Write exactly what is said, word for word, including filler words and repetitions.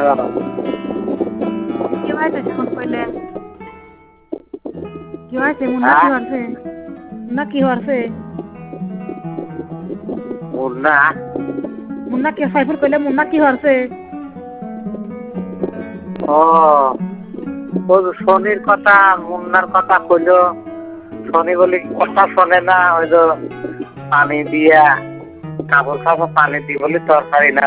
কি হয়েছে যখন কইলে কি হয়েছে মুন্না কি হয়েছে মুন্না কি হয়েছে মুন্না মুন্না কি সাইফুল কইলে মুন্না কি হয়েছে ও ও শনির কথা মুন্নার কথা কইলো শনি বলি কথা শোনে না ওই তো পানি দিয়া কাপড় কাপড় পানি দি বলি তরকারি না